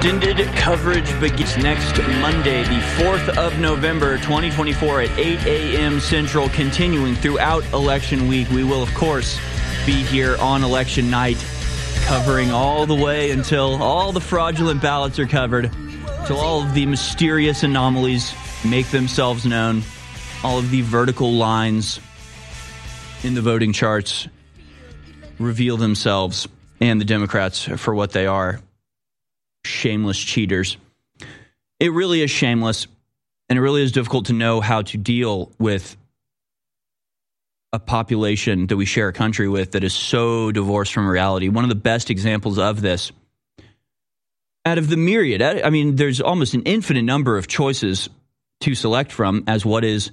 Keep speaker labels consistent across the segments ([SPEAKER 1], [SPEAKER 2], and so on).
[SPEAKER 1] Extended coverage begins next Monday, the 4th of November, 2024 at 8 a.m. Central, continuing throughout election week. We will, of course, be here on election night, covering all the way until all the fraudulent ballots are covered, until all of the mysterious anomalies make themselves known, all of the vertical lines in the voting charts reveal themselves, and the Democrats for what they are. Shameless cheaters. It really is shameless, and it really is difficult to know how to deal with a population that we share a country with that is so divorced from reality. One of the best examples of this, out of the myriad, I mean, there's almost an infinite number of choices to select from as what is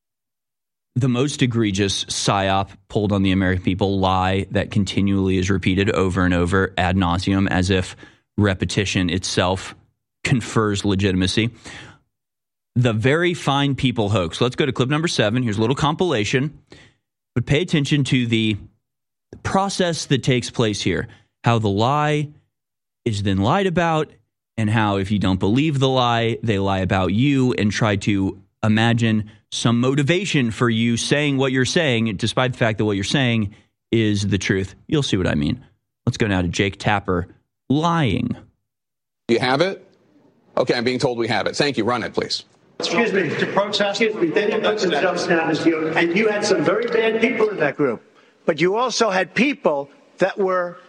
[SPEAKER 1] the most egregious psyop pulled on the American people, lie that continually is repeated over and over ad nauseum as if repetition itself confers legitimacy. The Very Fine People hoax. Let's go to clip number 7. Here's a little compilation. But pay attention to the process that takes place here. How the lie is then lied about, and how if you don't believe the lie, they lie about you and try to imagine some motivation for you saying what you're saying, despite the fact that what you're saying is the truth. You'll see what I mean. Let's go now to Jake Tapper. Lying.
[SPEAKER 2] You have it? Okay, I'm being told we have it. Thank you. Run it, please.
[SPEAKER 3] Excuse me, to protest. Excuse me, they didn't put themselves down as you, and you had some very bad people in that group. But you also had people that were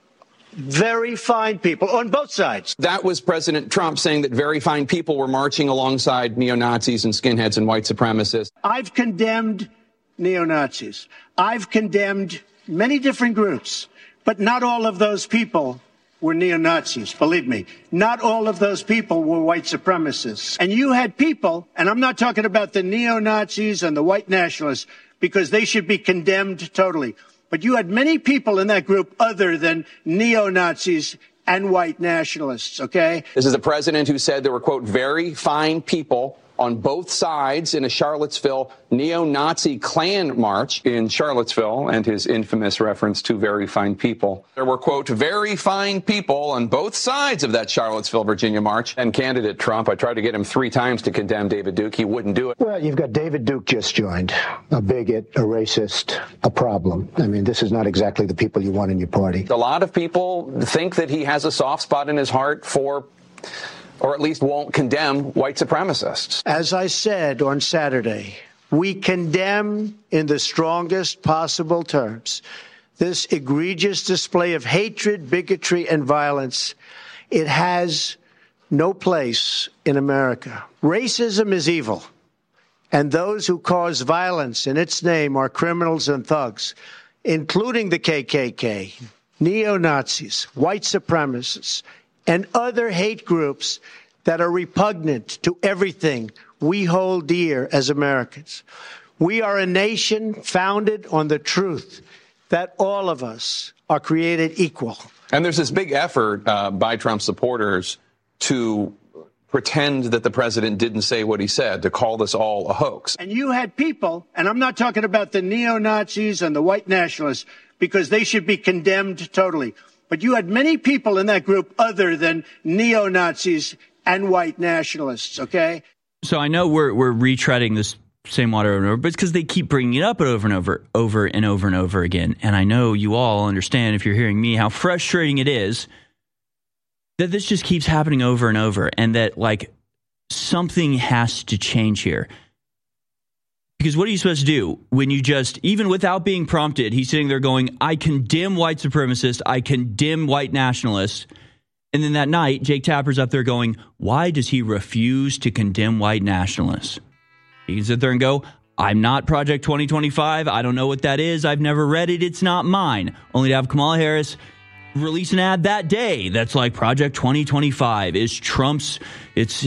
[SPEAKER 3] very fine people on both sides.
[SPEAKER 2] That was President Trump saying that very fine people were marching alongside neo-Nazis and skinheads and white supremacists.
[SPEAKER 3] I've condemned neo-Nazis. I've condemned many different groups, but not all of those people were neo-Nazis, believe me. Not all of those people were white supremacists. And you had people, and I'm not talking about the neo-Nazis and the white nationalists, because they should be condemned totally. But you had many people in that group other than neo-Nazis and white nationalists, okay?
[SPEAKER 2] This is the president who said there were, quote, very fine people on both sides in a Charlottesville neo-Nazi Klan march in Charlottesville, and his infamous reference to very fine people. There were, quote, very fine people on both sides of that Charlottesville, Virginia march. And candidate Trump, I tried to get him 3 times to condemn David Duke. He wouldn't do it.
[SPEAKER 4] Well, you've got David Duke just joined, a bigot, a racist, a problem. I mean, this is not exactly the people you want in your party.
[SPEAKER 2] A lot of people think that he has a soft spot in his heart for, or at least won't condemn, white supremacists.
[SPEAKER 3] As I said on Saturday, we condemn in the strongest possible terms this egregious display of hatred, bigotry, and violence. It has no place in America. Racism is evil, and those who cause violence in its name are criminals and thugs, including the KKK, neo-Nazis, white supremacists, and other hate groups that are repugnant to everything we hold dear as Americans. We are a nation founded on the truth that all of us are created equal.
[SPEAKER 2] And there's this big effort by Trump supporters to pretend that the president didn't say what he said, to call this all a hoax.
[SPEAKER 3] And you had people, and I'm not talking about the neo-Nazis and the white nationalists, because they should be condemned totally. But you had many people in that group other than neo-Nazis and white nationalists, okay?
[SPEAKER 1] So I know we're retreading this same water over and over, but it's because they keep bringing it up over and over again. And I know you all understand, if you're hearing me, how frustrating it is that this just keeps happening over and over, and that, like, something has to change here. Because what are you supposed to do when you just, even without being prompted, he's sitting there going, I condemn white supremacists, I condemn white nationalists. And then that night, Jake Tapper's up there going, why does he refuse to condemn white nationalists? He can sit there and go, I'm not Project 2025. I don't know what that is. I've never read it. It's not mine. Only to have Kamala Harris release an ad that day that's like, Project 2025 is Trump's, it's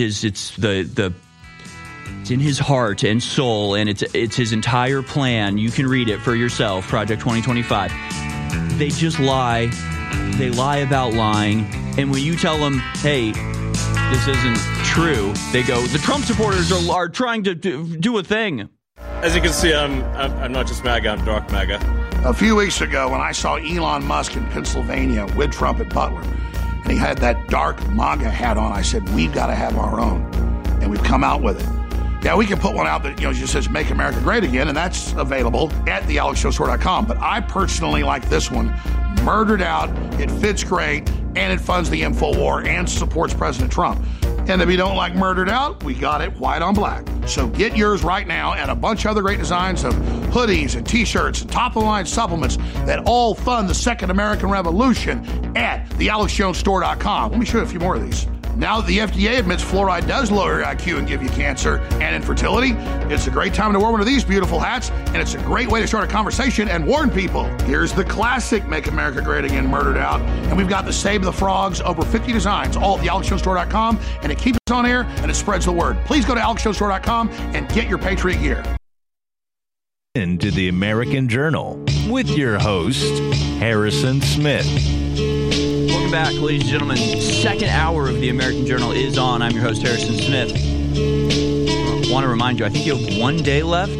[SPEAKER 1] in his heart and soul, and it's his entire plan. You can read it for yourself, Project 2025. They just lie. They lie about lying. And when you tell them, hey, this isn't true, they go, the Trump supporters are trying to do a thing.
[SPEAKER 5] As you can see, I'm not just MAGA, I'm dark MAGA.
[SPEAKER 6] A few weeks ago, when I saw Elon Musk in Pennsylvania with Trump at Butler, and he had that dark MAGA hat on. I said, we've got to have our own, and we've come out with it. Yeah, we can put one out that, just says Make America Great Again, and that's available at thealexjonesstore.com. But I personally like this one, Murdered Out. It fits great, and it funds the info war and supports President Trump. And if you don't like Murdered Out, we got it white on black. So get yours right now, and a bunch of other great designs of hoodies and T-shirts and top-of-the-line supplements that all fund the Second American Revolution at thealexjonesstore.com. Let me show you a few more of these. Now that the FDA admits fluoride does lower your IQ and give you cancer and infertility, it's a great time to wear one of these beautiful hats, and it's a great way to start a conversation and warn people. Here's the classic Make America Great Again, Murdered Out, and we've got the Save the Frogs, over 50 designs, all at thealexjonesstore.com, and it keeps us on air, and it spreads the word. Please go to alexjonesstore.com and get your Patriot gear.
[SPEAKER 7] Into the American Journal with your host, Harrison Smith.
[SPEAKER 1] Welcome back, ladies and gentlemen. Second hour of the American Journal is on. I'm your host, Harrison Smith. I want to remind you, I think you have 1 day left.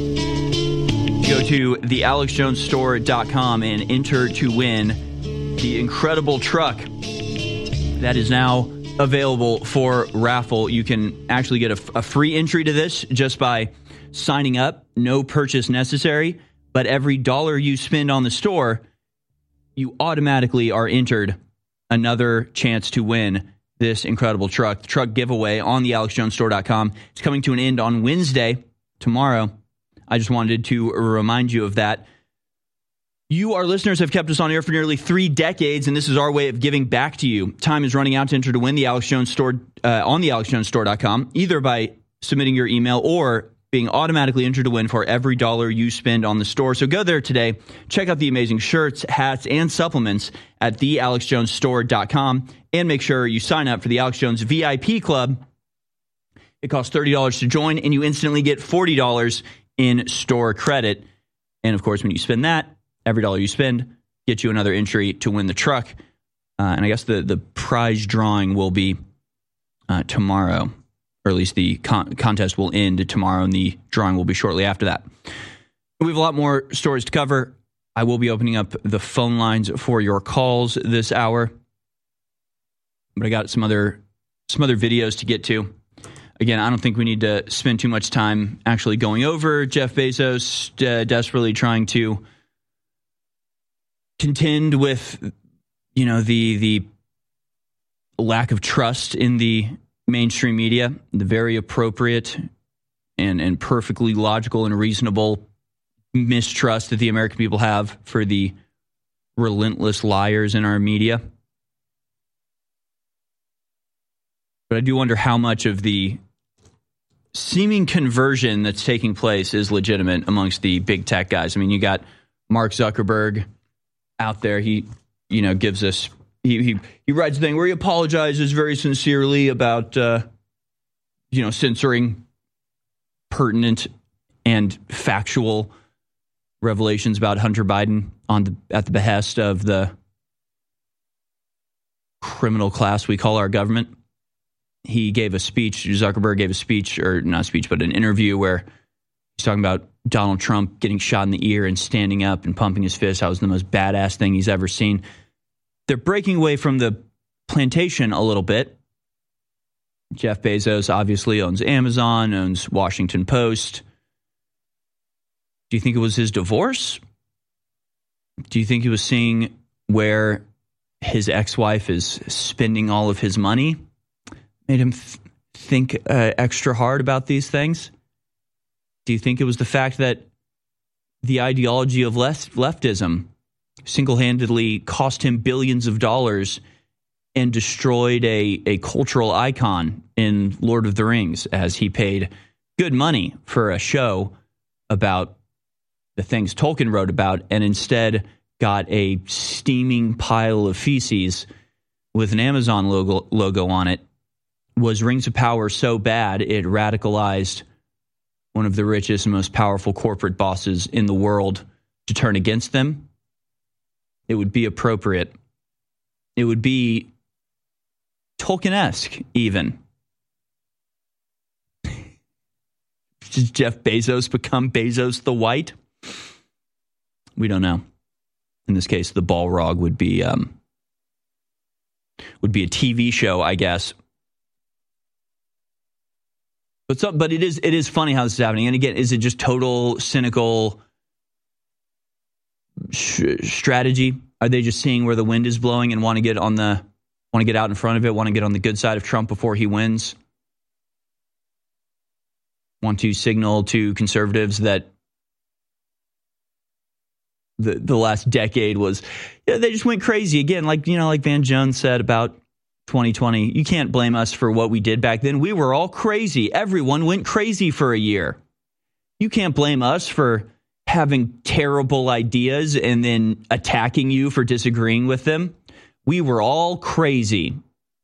[SPEAKER 1] Go to thealexjonesstore.com and enter to win the incredible truck that is now available for raffle. You can actually get a free entry to this just by signing up. No purchase necessary, but every dollar you spend on the store, you automatically are entered another chance to win this incredible truck. The truck giveaway on thealexjonesstore.com. It's coming to an end on Wednesday, tomorrow. I just wanted to remind you of that. You, our listeners, have kept us on air for nearly 3 decades, and this is our way of giving back to you. Time is running out to enter to win the Alex Jones Store on thealexjonesstore.com, either by submitting your email or being automatically entered to win for every dollar you spend on the store. So go there today. Check out the amazing shirts, hats, and supplements at thealexjonesstore.com, and make sure you sign up for the Alex Jones VIP Club. It costs $30 to join, and you instantly get $40 in store credit. And, of course, when you spend that, every dollar you spend gets you another entry to win the truck. And I guess the prize drawing will be tomorrow. Or at least the contest will end tomorrow, and the drawing will be shortly after that. We have a lot more stories to cover. I will be opening up the phone lines for your calls this hour. But I got some other videos to get to. Again, I don't think we need to spend too much time actually going over Jeff Bezos desperately trying to contend with, the lack of trust in the mainstream media, the very appropriate and perfectly logical and reasonable mistrust that the American people have for the relentless liars in our media. But I do wonder how much of the seeming conversion that's taking place is legitimate amongst the big tech guys. I mean, you got Mark Zuckerberg out there. He gives us He writes a thing where he apologizes very sincerely about, censoring pertinent and factual revelations about Hunter Biden at the behest of the criminal class we call our government. He gave a speech. Zuckerberg gave a speech, or not a speech, but an interview where he's talking about Donald Trump getting shot in the ear and standing up and pumping his fist. That was the most badass thing he's ever seen. They're breaking away from the plantation a little bit. Jeff Bezos obviously owns Amazon, owns Washington Post. Do you think it was his divorce? Do you think he was seeing where his ex-wife is spending all of his money? Made him think extra hard about these things? Do you think it was the fact that the ideology of leftism single-handedly cost him billions of dollars and destroyed a cultural icon in Lord of the Rings, as he paid good money for a show about the things Tolkien wrote about, and instead got a steaming pile of feces with an Amazon logo on it? Was Rings of Power so bad it radicalized one of the richest and most powerful corporate bosses in the world to turn against them? It would be appropriate. It would be Tolkien-esque, even. Does Jeff Bezos become Bezos the White? We don't know. In this case, the Balrog would be would be a TV show, I guess. But it is funny how this is happening. And again, is it just total cynical strategy? Are they just seeing where the wind is blowing and want to get out in front of it, want to get on the good side of Trump before he wins? Want to signal to conservatives that the last decade was, they just went crazy again. Like Van Jones said about 2020, you can't blame us for what we did back then. We were all crazy. Everyone went crazy for a year. You can't blame us for having terrible ideas and then attacking you for disagreeing with them. We were all crazy.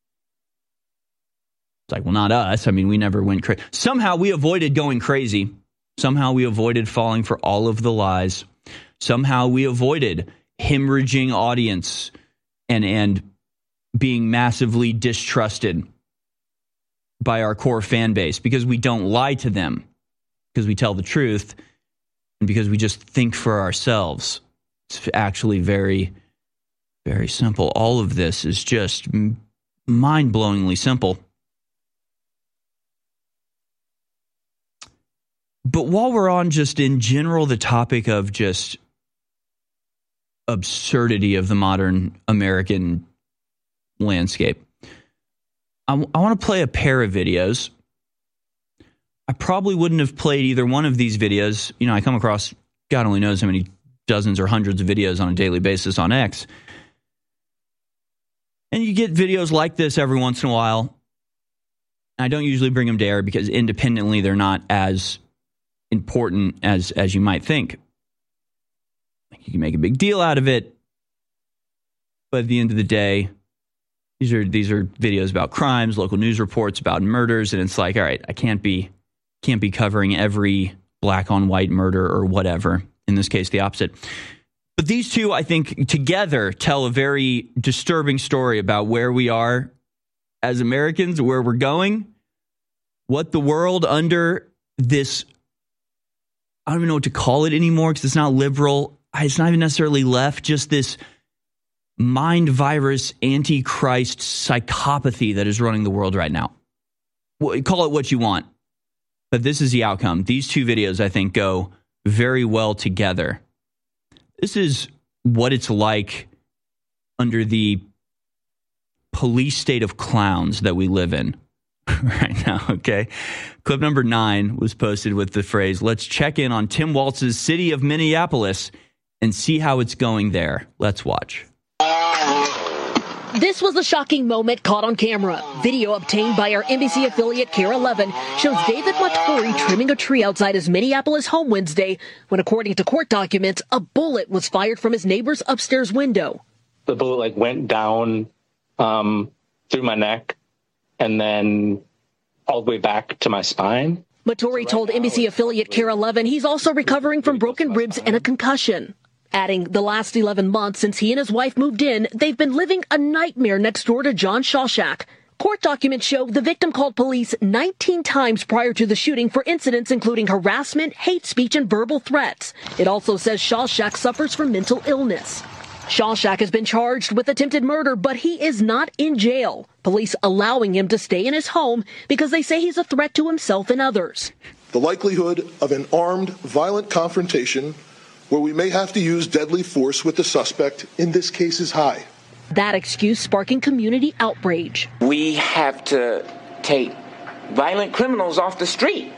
[SPEAKER 1] It's like, well, not us. I mean, we never went crazy. Somehow we avoided going crazy. Somehow we avoided falling for all of the lies. Somehow we avoided hemorrhaging audience and being massively distrusted by our core fan base because we don't lie to them, because we tell the truth, and because we just think for ourselves. It's actually very, very simple. All of this is just mind-blowingly simple. But while we're on just in general the topic of just absurdity of the modern American landscape, I want to play a pair of videos. I probably wouldn't have played either one of these videos. I come across God only knows how many dozens or hundreds of videos on a daily basis on X. And you get videos like this every once in a while. I don't usually bring them to air because independently they're not as important as you might think. You can make a big deal out of it, but at the end of the day, these are videos about crimes, local news reports about murders, and it's like, all right, I can't be covering every black on white murder or whatever. In this case, the opposite. But these two, I think, together tell a very disturbing story about where we are as Americans, where we're going, what the world under this, I don't even know what to call it anymore because it's not liberal. It's not even necessarily left, just this mind virus, antichrist psychopathy that is running the world right now. Call it what you want, but this is the outcome. These two videos, I think, go very well together. This is what it's like under the police state of clowns that we live in right now, okay? Clip number 9 was posted with the phrase, "Let's check in on Tim Walz's city of Minneapolis and see how it's going there." Let's watch.
[SPEAKER 8] This was a shocking moment caught on camera. Video obtained by our NBC affiliate KARE 11 shows David Matori trimming a tree outside his Minneapolis home Wednesday when, according to court documents, a bullet was fired from his neighbor's upstairs window.
[SPEAKER 9] The bullet went down through my neck and then all the way back to my spine.
[SPEAKER 8] Matori told NBC affiliate KARE 11 he's also recovering from broken ribs and a concussion. Adding, the last 11 months since he and his wife moved in, they've been living a nightmare next door to John Shawshak. Court documents show the victim called police 19 times prior to the shooting for incidents including harassment, hate speech, and verbal threats. It also says Shawshak suffers from mental illness. Shawshak has been charged with attempted murder, but he is not in jail. Police allowing him to stay in his home because they say he's a threat to himself and others.
[SPEAKER 10] The likelihood of an armed, violent confrontation where we may have to use deadly force with the suspect in this case is high.
[SPEAKER 8] That excuse sparking community outrage.
[SPEAKER 11] We have to take violent criminals off the street.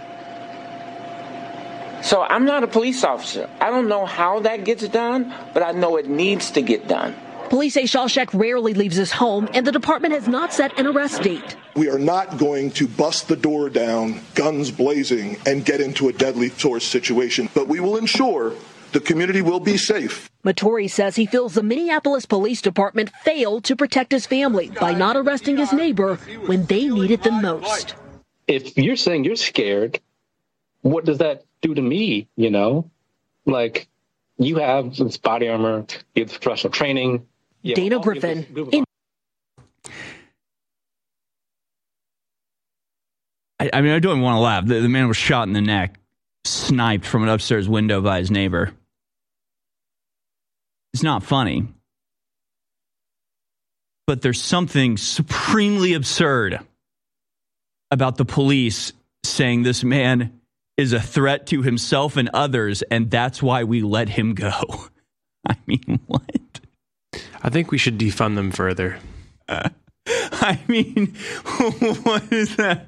[SPEAKER 11] So I'm not a police officer. I don't know how that gets done, but I know it needs to get done.
[SPEAKER 8] Police say Shawshak rarely leaves his home, and the department has not set an arrest date.
[SPEAKER 10] We are not going to bust the door down, guns blazing, and get into a deadly force situation, but we will ensure the community will be safe.
[SPEAKER 8] Matori says he feels the Minneapolis Police Department failed to protect his family by not arresting his neighbor when they needed them most.
[SPEAKER 9] If you're saying you're scared, what does that do to me, you know? Like, you have this body armor, you have professional training.
[SPEAKER 8] Dana Griffin.
[SPEAKER 1] I mean, I don't want to laugh. The man was shot in the neck, sniped from an upstairs window by his neighbor. It's not funny. But there's something supremely absurd about the police saying this man is a threat to himself and others, and that's why we let him go. I mean, what?
[SPEAKER 12] I think we should defund them further.
[SPEAKER 1] I mean, what is that?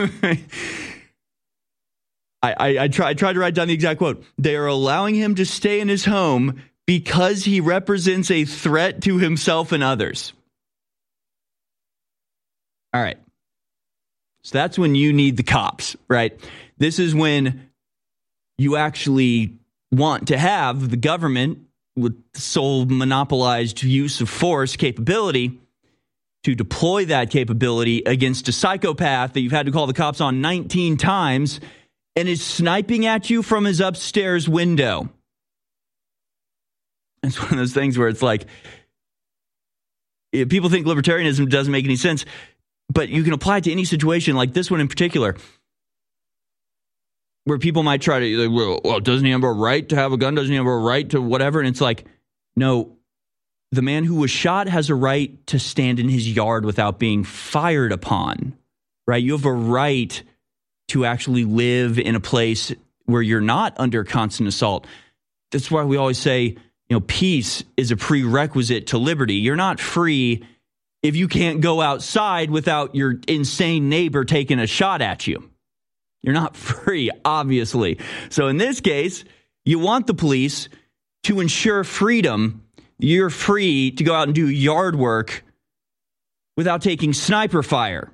[SPEAKER 1] I tried to write down the exact quote. They are allowing him to stay in his home because he represents a threat to himself and others. All right. So that's when you need the cops, right? This is when you actually want to have the government with sole monopolized use of force capability to deploy that capability against a psychopath that you've had to call the cops on 19 times and is sniping at you from his upstairs window. It's one of those things where it's like, people think libertarianism doesn't make any sense, but you can apply it to any situation, like this one in particular, where people might try to, well, doesn't he have a right to have a gun? Doesn't he have a right to whatever? And it's like, no, the man who was shot has a right to stand in his yard without being fired upon, right? You have a right to actually live in a place where you're not under constant assault. That's why we always say, peace is a prerequisite to liberty. You're not free if you can't go outside without your insane neighbor taking a shot at you. You're not free, obviously. So in this case, you want the police to ensure freedom. You're free to go out and do yard work without taking sniper fire.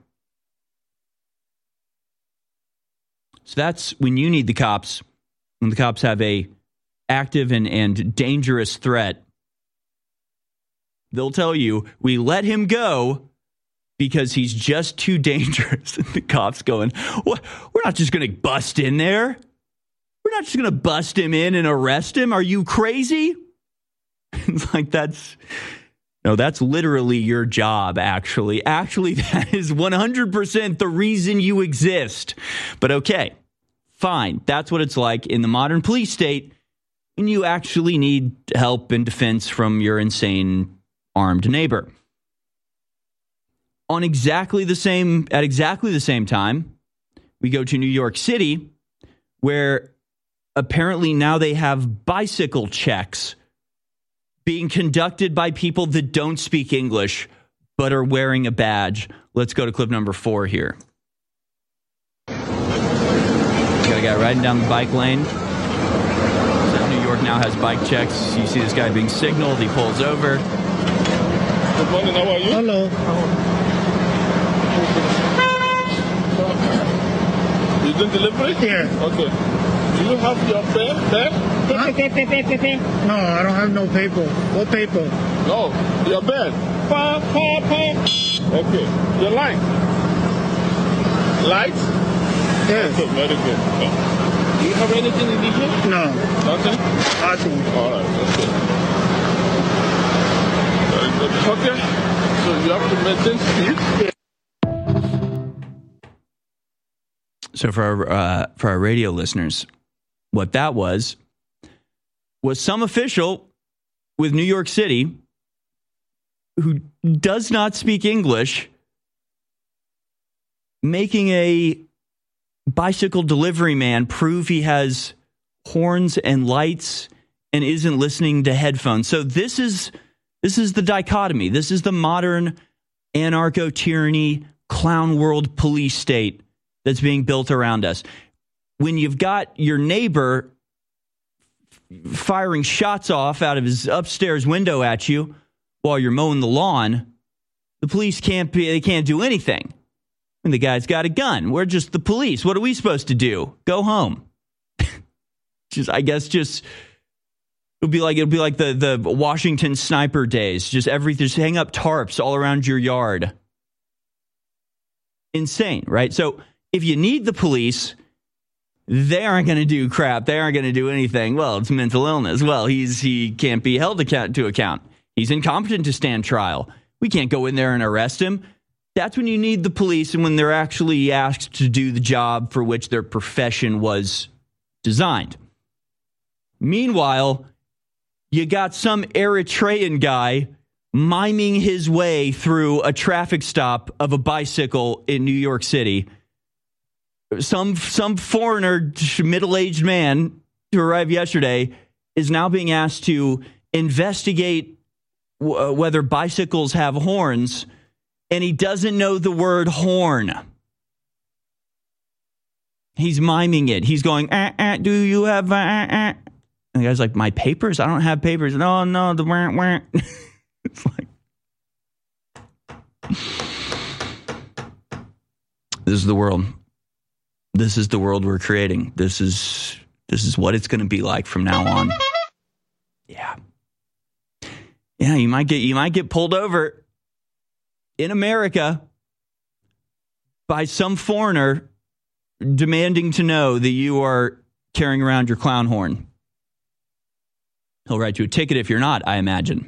[SPEAKER 1] So that's when you need the cops, when the cops have a active and dangerous threat. They'll tell you, we let him go because he's just too dangerous. And the cops going, we're not just going to bust in there. We're not just going to bust him in and arrest him. Are you crazy? It's like, that's literally your job, actually. Actually, that is 100% the reason you exist. But okay, fine. That's what it's like in the modern police state when you actually need help and defense from your insane armed neighbor. At exactly the same time, we go to New York City, where apparently now they have bicycle checks being conducted by people that don't speak English but are wearing a badge. Let's go to clip number 4 here. Got a guy riding down the bike lane. So New York now has bike checks. You see this guy being signaled. He pulls over.
[SPEAKER 13] Good morning. How are you?
[SPEAKER 14] Hello.
[SPEAKER 13] You doing delivery?
[SPEAKER 14] Yeah.
[SPEAKER 13] Okay. Do you have your fare there?
[SPEAKER 14] No, I don't have no paper. What paper?
[SPEAKER 13] No, your bed. Okay. Your light? Light?
[SPEAKER 14] Yes.
[SPEAKER 13] Okay, very good. Do you have anything in here?
[SPEAKER 14] No.
[SPEAKER 13] Nothing?
[SPEAKER 14] Nothing.
[SPEAKER 13] All right, okay. Very good. Okay. So you have to maintain speed?
[SPEAKER 1] So for our radio listeners, what that was some official with New York City who does not speak English making a bicycle delivery man prove he has horns and lights and isn't listening to headphones. So this is the dichotomy. This is the modern anarcho-tyranny clown world police state that's being built around us. When you've got your neighbor firing shots off out of his upstairs window at you while you're mowing the lawn, the police can't do anything. And the guy's got a gun. We're just the police. What are we supposed to do? Go home. It'll be like the Washington sniper days. Just hang up tarps all around your yard. Insane, right? So if you need the police, they aren't going to do crap. They aren't going to do anything. Well, it's mental illness. Well, he can't be held to account. He's incompetent to stand trial. We can't go in there and arrest him. That's when you need the police and when they're actually asked to do the job for which their profession was designed. Meanwhile, you got some Eritrean guy miming his way through a traffic stop of a bicycle in New York City. Some foreigner, middle-aged man who arrived yesterday is now being asked to investigate whether bicycles have horns, and he doesn't know the word horn. He's miming it. He's going, do you have, And the guy's like, my papers? I don't have papers. No, the wah. It's like, this is the world. This is the world we're creating. This is what it's going to be like from now on. Yeah. Yeah, you might get pulled over in America by some foreigner demanding to know that you are carrying around your clown horn. He'll write you a ticket if you're not, I imagine.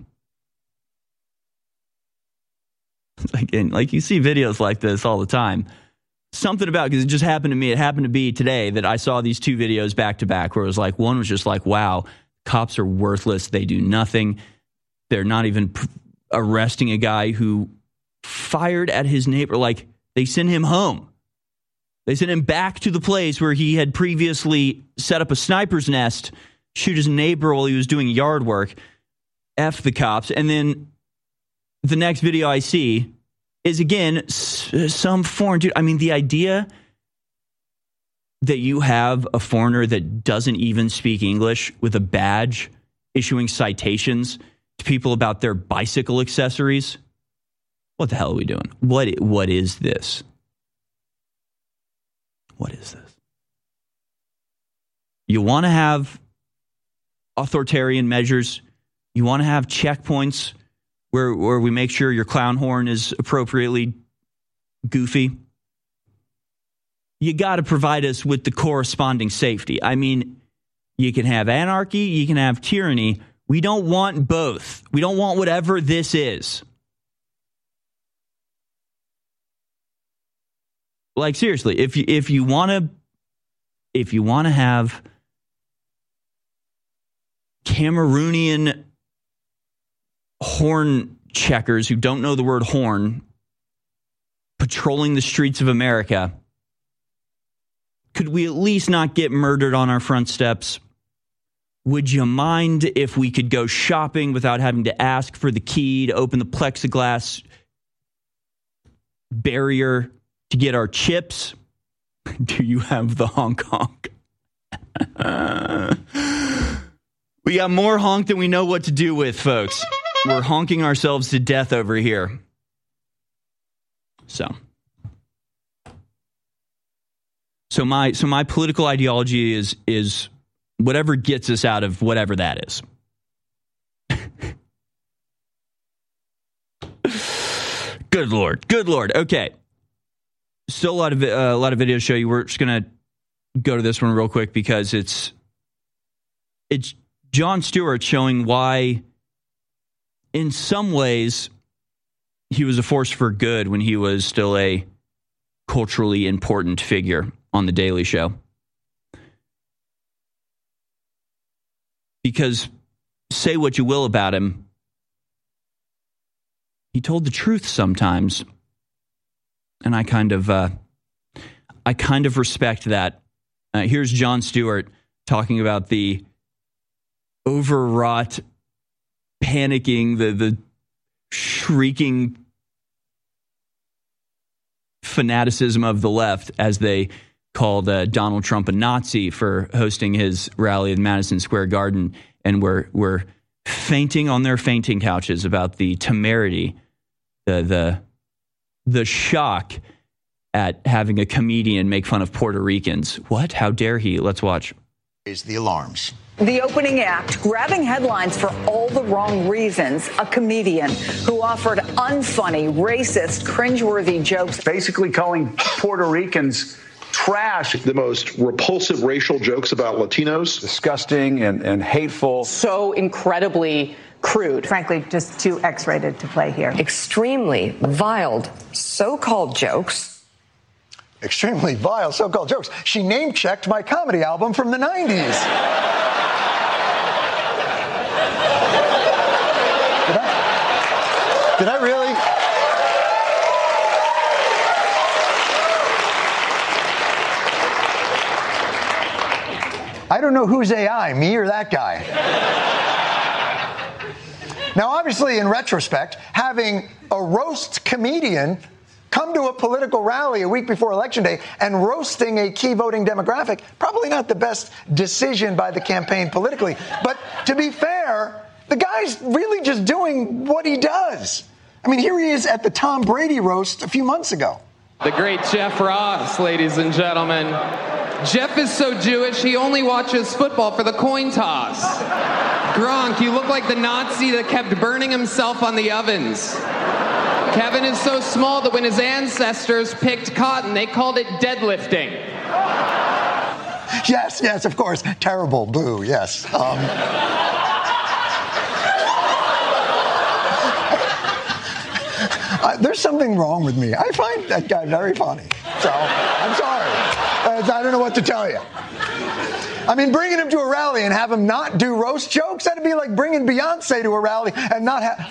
[SPEAKER 1] Like you see videos like this all the time. Something about, because it just happened to me. It happened to be today that I saw these two videos back to back where it was like, one was just like, wow, cops are worthless. They do nothing. They're not even arresting a guy who fired at his neighbor. Like, they send him home. They sent him back to the place where he had previously set up a sniper's nest, shoot his neighbor while he was doing yard work. F the cops. And then the next video I see is, again, some foreign dude. I mean, the idea that you have a foreigner that doesn't even speak English with a badge issuing citations to people about their bicycle accessories. What the hell are we doing? What is this? What is this? You want to have authoritarian measures. You want to have checkpoints where we make sure your clown horn is appropriately goofy. You got to provide us with the corresponding safety. I mean, you can have anarchy, you can have tyranny. We don't want both. We don't want whatever this is. Like, seriously, if you want to have Cameroonian horn checkers who don't know the word horn patrolling the streets of America, could we at least not get murdered on our front steps? Would you mind if we could go shopping without having to ask for the key to open the plexiglass barrier to get our chips? Do you have the honk honk? We got more honk than we know what to do with, folks. We're honking ourselves to death over here. So my political ideology is whatever gets us out of whatever that is. Good Lord. Okay. Still a lot of videos show you. We're just gonna go to this one real quick because it's Jon Stewart showing why, in some ways, he was a force for good when he was still a culturally important figure on The Daily Show. Because say what you will about him, he told the truth sometimes. And I kind of respect that. Here's Jon Stewart talking about the overwrought, panicking, the shrieking fanaticism of the left as they called Donald Trump a Nazi for hosting his rally in Madison Square Garden, and were fainting on their fainting couches about the temerity, the shock at having a comedian make fun of Puerto Ricans. What? How dare he? Let's watch.
[SPEAKER 15] Is the alarms.
[SPEAKER 16] The opening act, grabbing headlines for all the wrong reasons. A comedian who offered unfunny, racist, cringeworthy jokes.
[SPEAKER 17] Basically calling Puerto Ricans trash.
[SPEAKER 10] The most repulsive racial jokes about Latinos.
[SPEAKER 17] Disgusting and hateful.
[SPEAKER 16] So incredibly crude.
[SPEAKER 18] Frankly, just too X-rated to play here.
[SPEAKER 19] Extremely vile so-called jokes.
[SPEAKER 20] Extremely vile so-called jokes. She name-checked my comedy album from the 90s. Did I really? I don't know who's AI, me or that guy. Now, obviously, in retrospect, having a roast comedian come to a political rally a week before Election Day and roasting a key voting demographic, probably not the best decision by the campaign politically. But to be fair, the guy's really just doing what he does. I mean, here he is at the Tom Brady roast a few months ago.
[SPEAKER 15] The great Jeff Ross, ladies and gentlemen. Jeff is so Jewish, he only watches football for the coin toss. Gronk, you look like the Nazi that kept burning himself on the ovens. Kevin is so small that when his ancestors picked cotton, they called it deadlifting.
[SPEAKER 20] Yes, of course. Terrible, boo, yes. There's something wrong with me. I find that guy very funny. So, I'm sorry. I don't know what to tell you. I mean, bringing him to a rally and have him not do roast jokes, that'd be like bringing Beyonce to a rally and not have...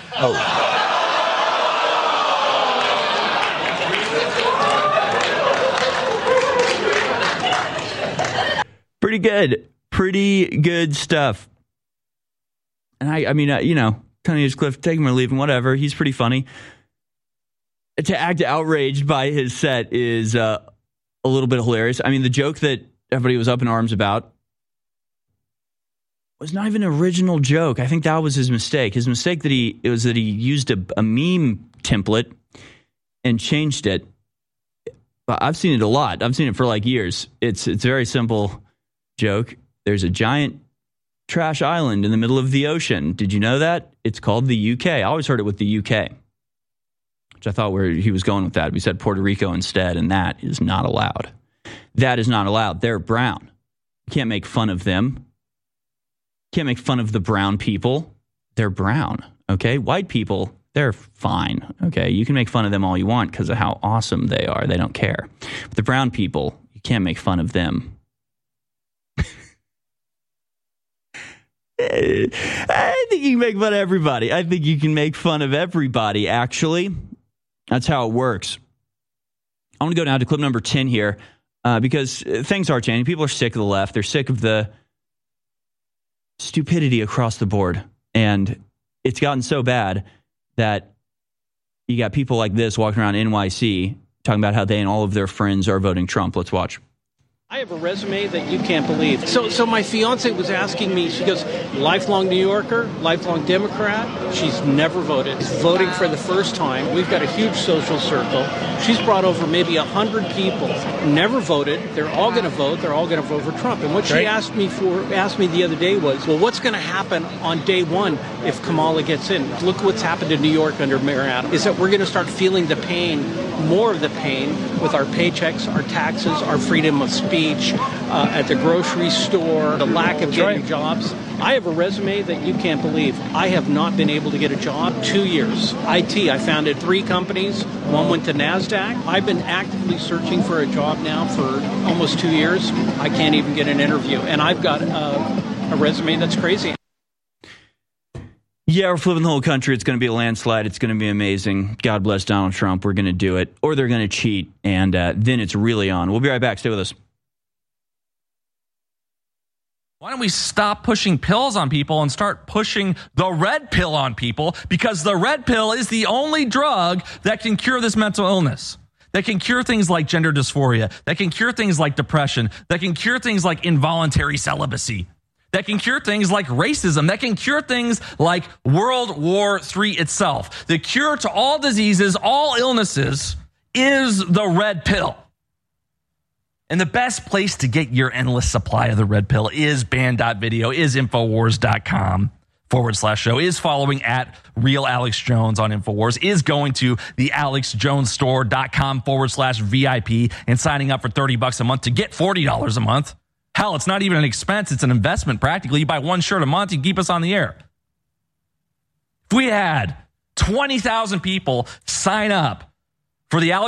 [SPEAKER 1] Pretty good stuff. And I mean, Tony Hinchcliffe, take him or leave him, whatever. He's pretty funny. To act outraged by his set is a little bit hilarious. I mean, the joke that everybody was up in arms about was not even an original joke. I think that was his mistake. His mistake that he used a meme template and changed it. I've seen it a lot. I've seen it for like years. It's a very simple joke. There's a giant trash island in the middle of the ocean. Did you know that? It's called the UK. I always heard it with the UK, which I thought where he was going with that. We said Puerto Rico instead, and that is not allowed. That is not allowed. They're brown. You can't make fun of them. Can't make fun of the brown people. They're brown, okay? White people, they're fine, okay? You can make fun of them all you want because of how awesome they are. They don't care. But the brown people, you can't make fun of them. I think you can make fun of everybody. I think you can make fun of everybody, actually. That's how it works. I want to go down to clip number 10 here because things are changing. People are sick of the left. They're sick of the stupidity across the board. And it's gotten so bad that you got people like this walking around NYC talking about how they and all of their friends are voting Trump. Let's watch.
[SPEAKER 21] I have a resume that you can't believe. So my fiance was asking me, she goes, lifelong New Yorker, lifelong Democrat. She's never voted. She's voting for the first time. We've got a huge social circle. She's brought over maybe 100 people, never voted. They're all going to vote. They're all going to vote for Trump. And what she asked me the other day was, well, what's going to happen on day one if Kamala gets in? Look what's happened in New York under Mayor Adams, is that we're going to start feeling the pain, more of the pain, with our paychecks, our taxes, our freedom of speech, at the grocery store, the lack of getting jobs. I have a resume that you can't believe. I have not been able to get a job 2 years. IT, I founded 3 companies. One went to NASDAQ. I've been actively searching for a job now for almost 2 years. I can't even get an interview. And I've got a resume that's crazy.
[SPEAKER 1] Yeah, we're flipping the whole country. It's going to be a landslide. It's going to be amazing. God bless Donald Trump. We're going to do it. Or they're going to cheat. And then it's really on. We'll be right back. Stay with us.
[SPEAKER 22] Why don't we stop pushing pills on people and start pushing the red pill on people? Because the red pill is the only drug that can cure this mental illness, that can cure things like gender dysphoria, that can cure things like depression, that can cure things like involuntary celibacy, that can cure things like racism, that can cure things like World War III itself. The cure to all diseases, all illnesses, is the red pill. And the best place to get your endless supply of the red pill is band.video, is Infowars.com/show, is following at Real Alex Jones on Infowars, is going to the AlexJonesStore.com/VIP and signing up for $30 a month to get $40 a month. Hell, it's not even an expense. It's an investment practically. You buy one shirt a month, you keep us on the air. If we had 20,000 people sign up for the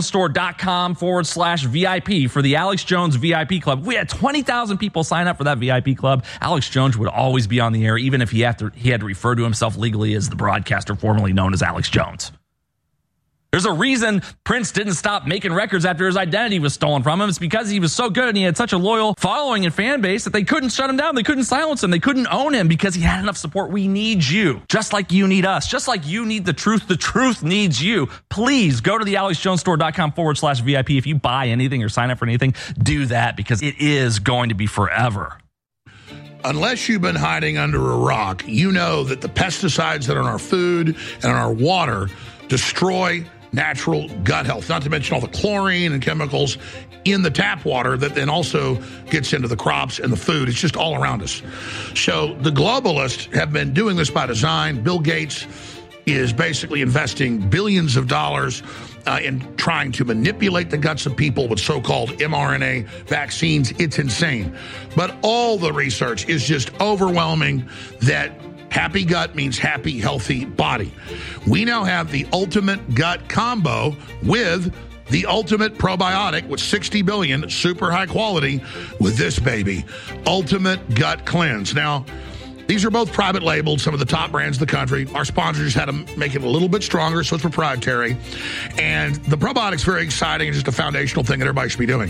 [SPEAKER 22] AlexJonesStore.com/VIP for the Alex Jones VIP Club. If we had 20,000 people sign up for that VIP club, Alex Jones would always be on the air, even if he had to refer to himself legally as the broadcaster formerly known as Alex Jones. There's a reason Prince didn't stop making records after his identity was stolen from him. It's because he was so good and he had such a loyal following and fan base that they couldn't shut him down. They couldn't silence him. They couldn't own him because he had enough support. We need you, just like you need us, just like you need the truth. The truth needs you. Please go to the AlexJonesStore.com/VIP. If you buy anything or sign up for anything, do that because it is going to be forever.
[SPEAKER 6] Unless you've been hiding under a rock, you know that the pesticides that are in our food and in our water destroy natural gut health, not to mention all the chlorine and chemicals in the tap water that then also gets into the crops and the food. It's just all around us. So the globalists have been doing this by design. Bill Gates is basically investing billions of dollars in trying to manipulate the guts of people with so-called mRNA vaccines. It's insane. But all the research is just overwhelming that happy gut means happy, healthy body. We now have the ultimate gut combo with the ultimate probiotic with 60 billion, super high quality with this baby, Ultimate Gut Cleanse. Now, these are both private labeled, some of the top brands in the country. Our sponsors had to make it a little bit stronger, so it's proprietary. And the probiotic's very exciting. It's just a foundational thing that everybody should be doing.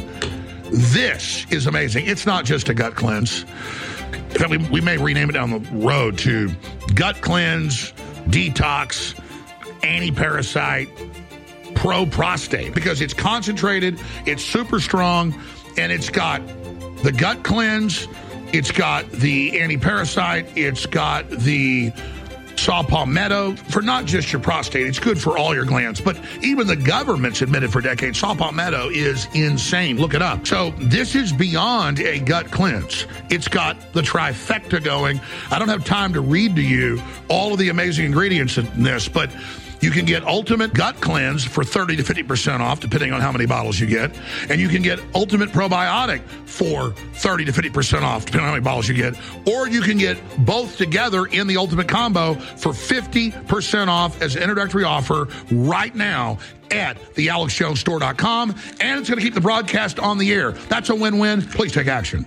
[SPEAKER 6] This is amazing. It's not just a gut cleanse. In fact, we may rename it down the road to Gut Cleanse, Detox, Anti-Parasite, Pro-Prostate, because it's concentrated, it's super strong, and it's got the gut cleanse, it's got the anti-parasite, it's got the saw palmetto for not just your prostate. It's good for all your glands. But even the government's admitted for decades, saw palmetto is insane. Look it up. So this is beyond a gut cleanse. It's got the trifecta going. I don't have time to read to you all of the amazing ingredients in this, but you can get Ultimate Gut Cleanse for 30 to 50% off, depending on how many bottles you get. And you can get Ultimate Probiotic for 30 to 50% off, depending on how many bottles you get. Or you can get both together in the Ultimate Combo for 50% off as an introductory offer right now at thealexjonesstore.com. And it's going to keep the broadcast on the air. That's a win-win. Please take action.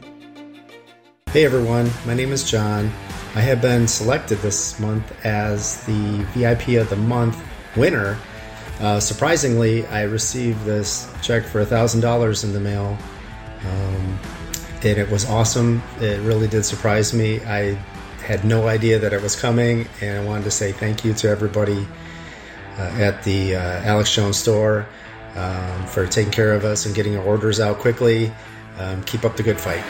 [SPEAKER 2] Hey, everyone. My name is John. I have been selected this month as the VIP of the Month winner. Surprisingly, I received this check for $1,000 in the mail, and it was awesome. It really did surprise me. I had no idea that it was coming, and I wanted to say thank you to everybody at the Alex Jones store for taking care of us and getting our orders out quickly. Keep up the good fight.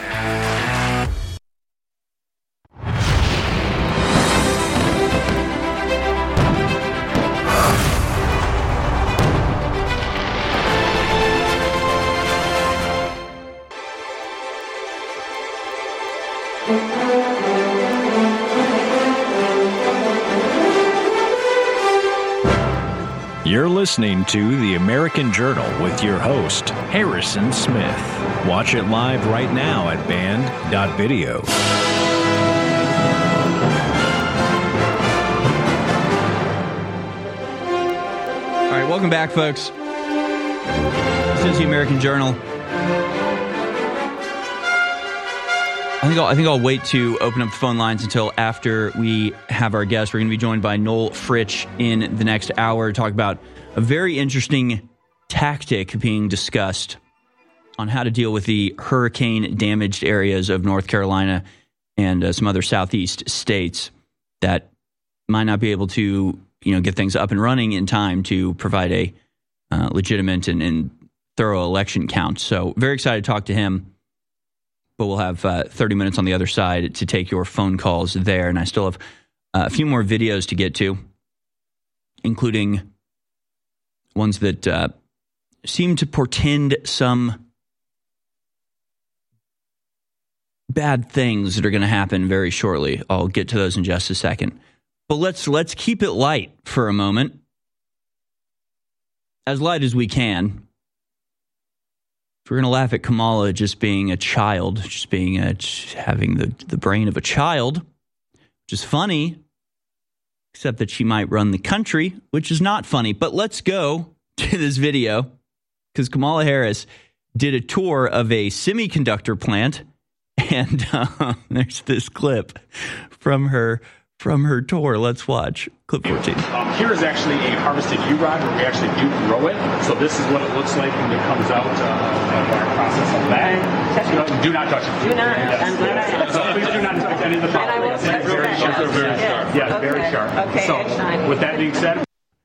[SPEAKER 7] You're listening to The American Journal with your host, Harrison Smith. Watch it live right now at band.video.
[SPEAKER 1] All right, welcome back, folks. This is The American Journal. I think I'll wait to open up the phone lines until after we have our guest. We're going to be joined by Noel Fritsch in the next hour to talk about a very interesting tactic being discussed on how to deal with the hurricane-damaged areas of North Carolina and some other southeast states that might not be able to, get things up and running in time to provide a legitimate and thorough election count. So very excited to talk to him. But we'll have 30 minutes on the other side to take your phone calls there. And I still have a few more videos to get to, including ones that seem to portend some bad things that are going to happen very shortly. I'll get to those in just a second. But let's keep it light for a moment. As light as we can. If we're going to laugh at Kamala just being a child, just being having the brain of a child, which is funny, except that she might run the country, which is not funny. But let's go to this video because Kamala Harris did a tour of a semiconductor plant, and there's this clip from her tour. Let's watch clip 14.
[SPEAKER 3] Here is actually a harvested U-rod where we actually do grow it. So this is what it looks like when it comes out of our process of that. Do not touch it.
[SPEAKER 4] Do not. Yes. I'm glad I asked.
[SPEAKER 3] So please do not touch any of the powder.
[SPEAKER 4] And I will touch
[SPEAKER 3] very sharp.
[SPEAKER 4] that.
[SPEAKER 3] Very sharp. Yeah,
[SPEAKER 4] okay.
[SPEAKER 3] Very sharp.
[SPEAKER 4] Okay,
[SPEAKER 3] so with that being said,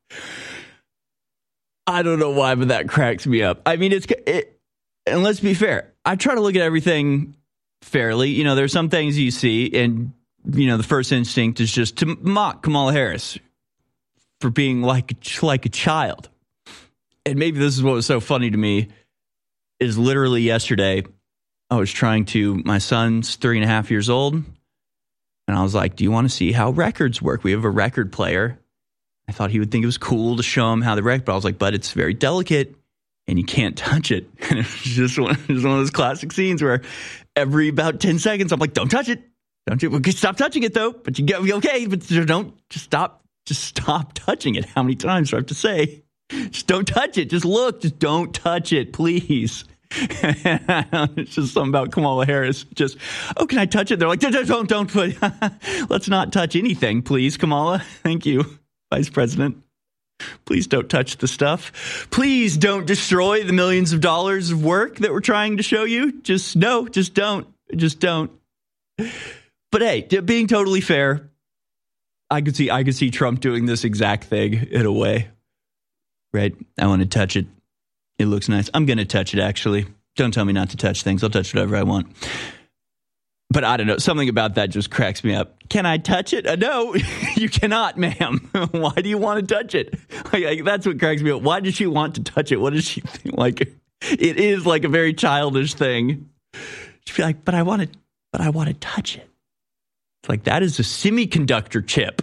[SPEAKER 1] I don't know why, but that cracks me up. I mean, and let's be fair. I try to look at everything fairly. You know, there's some things you see, and you know, the first instinct is just to mock Kamala Harris for being like a child. And maybe this is what was so funny to me is literally yesterday, I was my son's 3.5 years old. And I was like, do you want to see how records work? We have a record player. I thought he would think it was cool to show him how the record, but I was like, but it's very delicate and you can't touch it. And it was just one of those classic scenes where every about 10 seconds, I'm like, don't touch it. Don't you stop touching it though? But you get okay. But don't stop touching it. How many times do I have to say? Just don't touch it. Just look. Just don't touch it, please. It's just something about Kamala Harris. Just can I touch it? They're like, don't put. Let's not touch anything, please, Kamala. Thank you, Vice President. Please don't touch the stuff. Please don't destroy the millions of dollars of work that we're trying to show you. Just don't. Just don't. But hey, being totally fair, I could see Trump doing this exact thing in a way. Right? I want to touch it. It looks nice. I'm going to touch it, actually. Don't tell me not to touch things. I'll touch whatever I want. But I don't know. Something about that just cracks me up. Can I touch it? No, you cannot, ma'am. Why do you want to touch it? Like, that's what cracks me up. Why does she want to touch it? What does she think? Like, it is like a very childish thing. She'd be like, but I want to touch it. It's like, that is a semiconductor chip.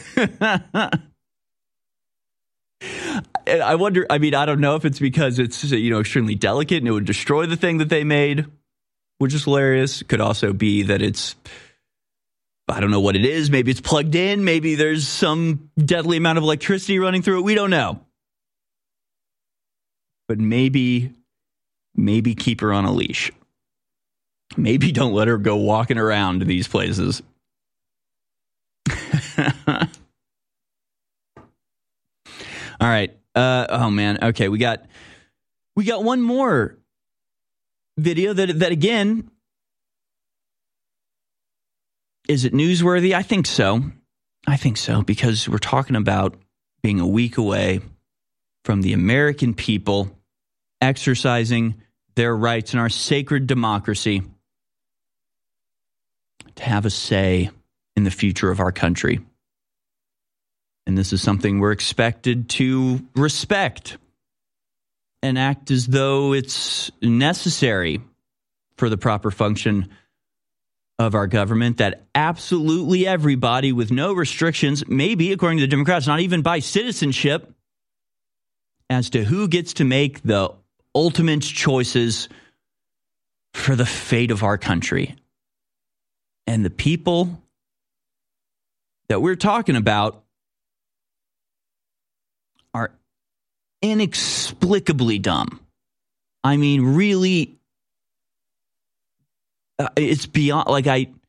[SPEAKER 1] And I wonder, I mean, I don't know if it's because it's, extremely delicate and it would destroy the thing that they made, which is hilarious. Could also be that it's, I don't know what it is. Maybe it's plugged in. Maybe there's some deadly amount of electricity running through it. We don't know. But maybe keep her on a leash. Maybe don't let her go walking around these places. All right. Oh man. Okay, we got one more video that again, is it newsworthy? I think so. Because we're talking about being a week away from the American people exercising their rights in our sacred democracy to have a say in the future of our country. And this is something we're expected to respect and act as though it's necessary for the proper function of our government, that absolutely everybody with no restrictions, maybe according to the Democrats, not even by citizenship, as to who gets to make the ultimate choices for the fate of our country. And the people that we're talking about are inexplicably dumb. I mean, really, it's beyond, like,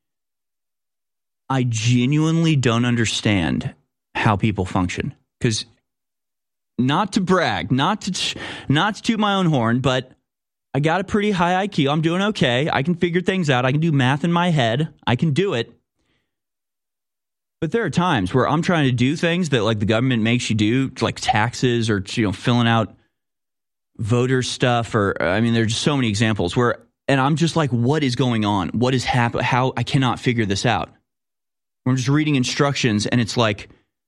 [SPEAKER 1] I genuinely don't understand how people function. Because, not to brag, not to toot my own horn, but I got a pretty high IQ. I'm doing okay. I can figure things out. I can do math in my head. I can do it. But there are times where I'm trying to do things that, like, the government makes you do, like taxes or, filling out voter stuff, or, I mean, there's just so many examples where, and I'm just like, what is going on? What is happening? How I cannot figure this out. I'm just reading instructions, and it's like,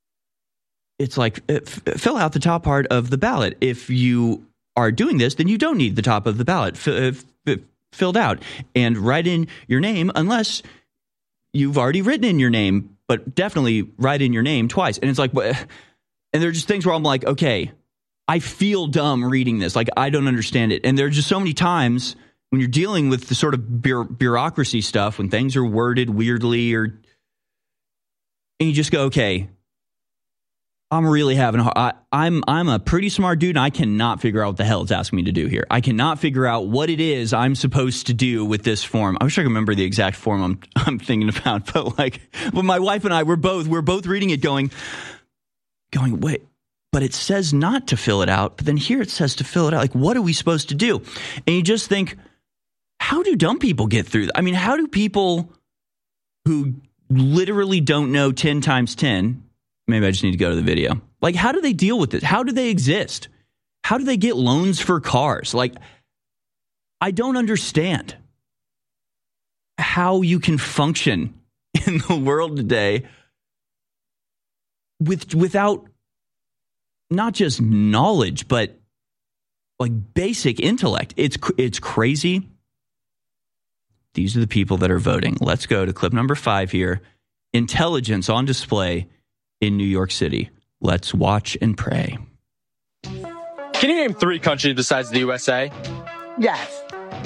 [SPEAKER 1] fill out the top part of the ballot. If you are doing this, then you don't need the top of the ballot filled out, and write in your name unless you've already written in your name. But definitely write in your name twice. And it's like, and there are just things where I'm like, okay, I feel dumb reading this. Like, I don't understand it. And there are just so many times when you're dealing with the sort of bureaucracy stuff, when things are worded weirdly, and you just go, okay, I'm really having I'm a pretty smart dude, and I cannot figure out what the hell it's asking me to do here. I cannot figure out what it is I'm supposed to do with this form. I wish I could remember the exact form I'm thinking about, but my wife and I we're both reading it going, wait, but it says not to fill it out, but then here it says to fill it out. Like, what are we supposed to do? And you just think, how do dumb people get through that? I mean, how do people who literally don't know 10 times 10, maybe I just need to go to the video. Like, how do they deal with this? How do they exist? How do they get loans for cars? Like, I don't understand how you can function in the world today without not just knowledge, but like basic intellect. It's crazy. These are the people that are voting. Let's go to clip number 5 here. Intelligence on display in New York City. Let's watch and pray.
[SPEAKER 4] Can you name 3 countries besides the USA?
[SPEAKER 14] Yes.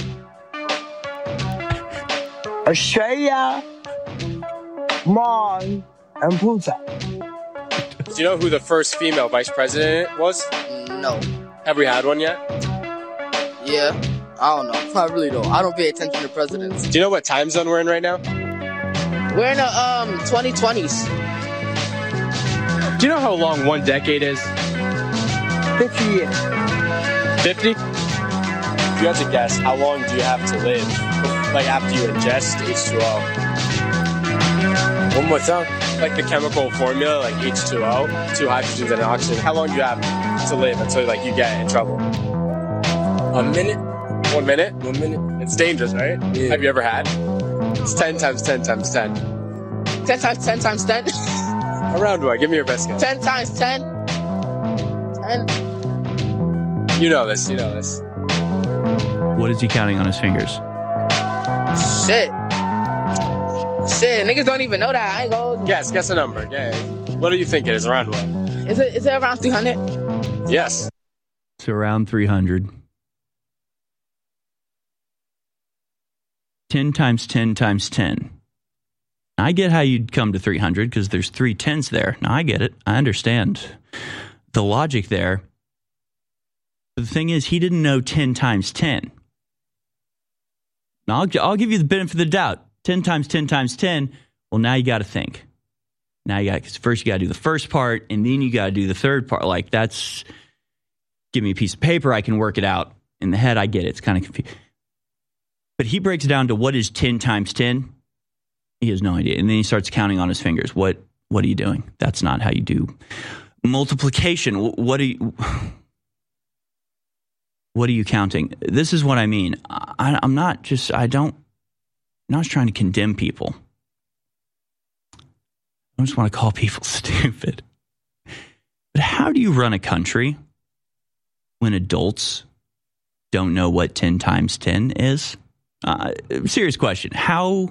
[SPEAKER 14] Australia, Mars, and Pluto.
[SPEAKER 4] Do you know who the first female vice president was?
[SPEAKER 5] No.
[SPEAKER 4] Have we had one yet?
[SPEAKER 5] Yeah. I don't know. I really don't. I don't pay attention to presidents.
[SPEAKER 4] Do you know what time zone we're in right now?
[SPEAKER 5] We're in the 2020s.
[SPEAKER 4] Do you know how long 1 decade is?
[SPEAKER 14] 50 years.
[SPEAKER 4] 50? If you had to guess, how long do you have to live, like after you ingest H2O?
[SPEAKER 5] One more time.
[SPEAKER 4] Like the chemical formula, like H2O, 2 hydrogens and an oxygen. How long do you have to live until like you get in trouble?
[SPEAKER 5] A minute.
[SPEAKER 4] 1 minute?
[SPEAKER 5] 1 minute.
[SPEAKER 4] It's dangerous, right?
[SPEAKER 5] Yeah.
[SPEAKER 4] Have you ever had? It's 10 times 10 times 10.
[SPEAKER 5] 10 times 10 times 10?
[SPEAKER 4] Around what? Give me your best guess.
[SPEAKER 5] 10 times 10? 10?
[SPEAKER 4] You know this.
[SPEAKER 1] What is he counting on his fingers?
[SPEAKER 5] Shit, niggas don't even know that. I ain't going.
[SPEAKER 4] Guess a number. Yeah. What do you think it is? Around what?
[SPEAKER 5] Is it around 300?
[SPEAKER 4] Yes.
[SPEAKER 1] It's around 300. 10 times 10 times 10. I get how you'd come to 300 because there's 3 tens there. Now, I get it. I understand the logic there. But the thing is, he didn't know 10 times 10. Now, I'll give you the benefit of the doubt. 10 times 10 times 10. Well, now you got to think. Because first you got to do the first part, and then you got to do the third part. Like, that's, give me a piece of paper, I can work it out. In the head, I get it. It's kind of confusing. But he breaks it down to what is 10 times 10. He has no idea. And then he starts counting on his fingers. What are you doing? That's not how you do multiplication. What are you counting? This is what I mean. I'm not trying to condemn people. I just want to call people stupid. But how do you run a country when adults don't know what 10 times 10 is? Serious question. How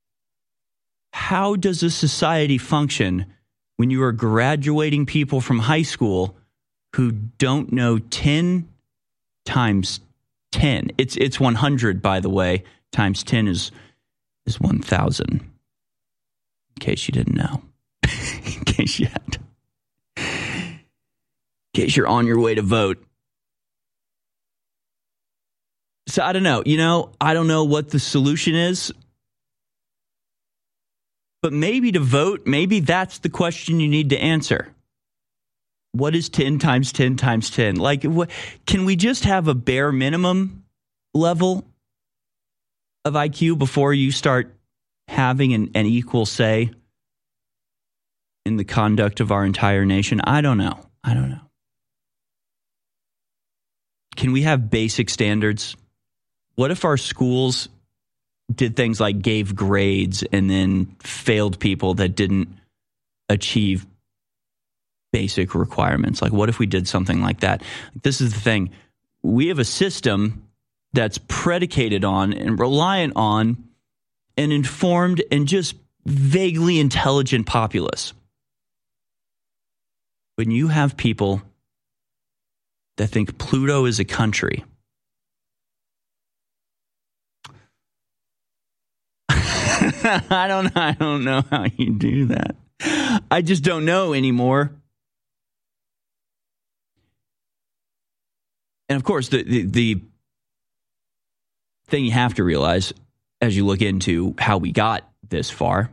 [SPEAKER 1] does a society function when you are graduating people from high school who don't know 10 times 10? It's 100, by the way. Times 10 is 1,000. In case you didn't know. In case you're on your way to vote. So I don't know. I don't know what the solution is. But maybe to vote, maybe that's the question you need to answer. What is 10 times 10 times 10? Like, can we just have a bare minimum level of IQ before you start having an equal say in the conduct of our entire nation? I don't know. Can we have basic standards? What if our schools did things like gave grades and then failed people that didn't achieve basic requirements? Like, what if we did something like that? This is the thing. We have a system that's predicated on and reliant on an informed and just vaguely intelligent populace. When you have people that think Pluto is a country, I don't know how you do that. I just don't know anymore. And of course, the thing you have to realize as you look into how we got this far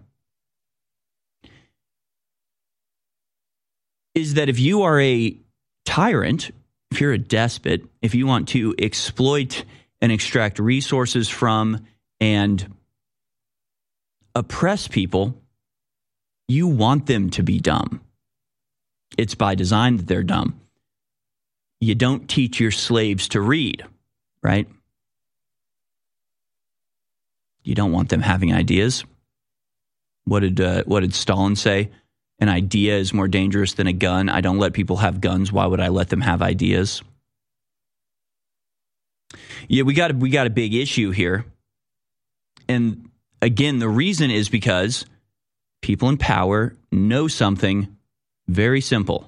[SPEAKER 1] is that if you are a tyrant, if you're a despot, if you want to exploit and extract resources from and oppress people, you want them to be dumb. It's by design that they're dumb. You don't teach your slaves to read, right? You don't want them having ideas. What did Stalin say? An idea is more dangerous than a gun. I don't let people have guns. Why would I let them have ideas? Yeah, we got a big issue here. And again, the reason is because people in power know something very simple.